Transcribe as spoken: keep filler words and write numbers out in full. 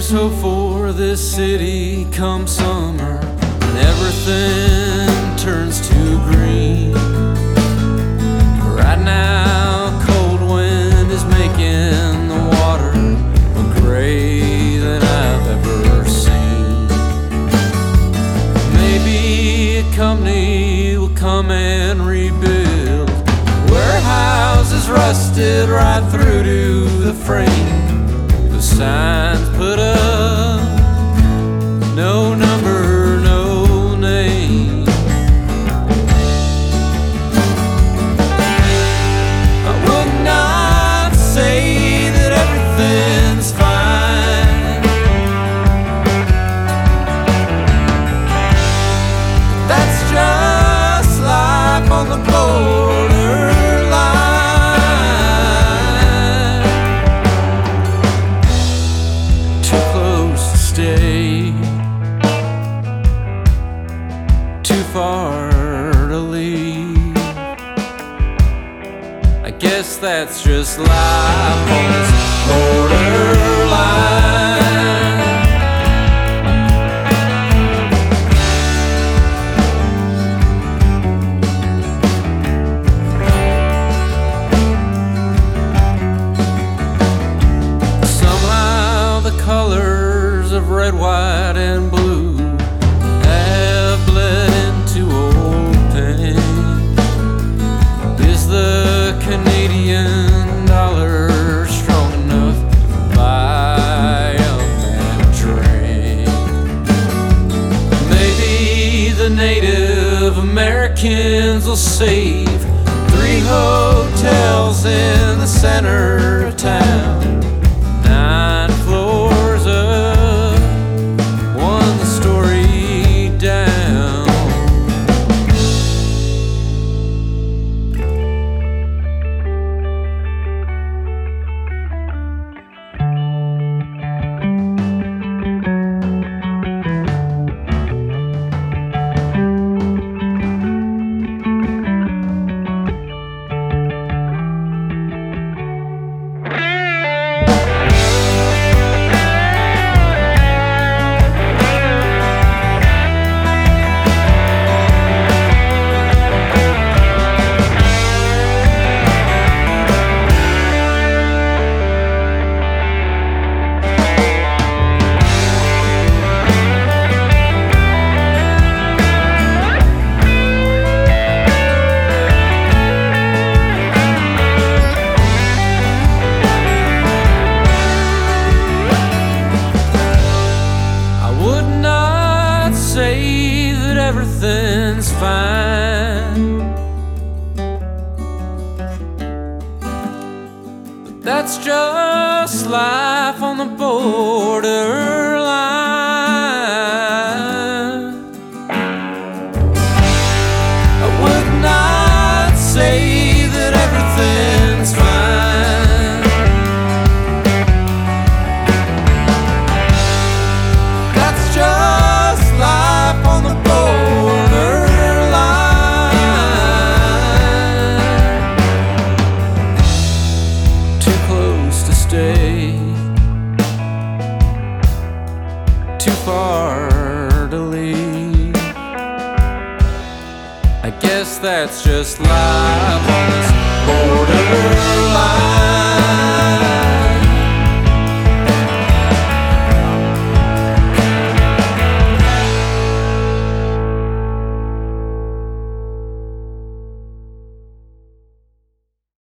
There's hope for this city come summer, and everything turns to green. Right now, cold wind is making the water more gray than I've ever seen. Maybe a company will come and rebuild warehouses rusted right through to the frame. The signs put up, no number, no name. I would not say that everything's fine. That's just life on the borderline. Too close to stay, too far to leave. I guess that's just life on this borderline. Somehow the colors of red, white, and blue have bled into old paint. Is the Canadian dollar strong enough to buy a man a drink? Maybe the Native Americans will save three hotels in the center of town, nine floors up, one story down. Say that everything's fine, but that's just life on the borderline. I would not say that everything's fine. That's just life on the borderline. Too close to stay, too far to leave. I guess that's just life on this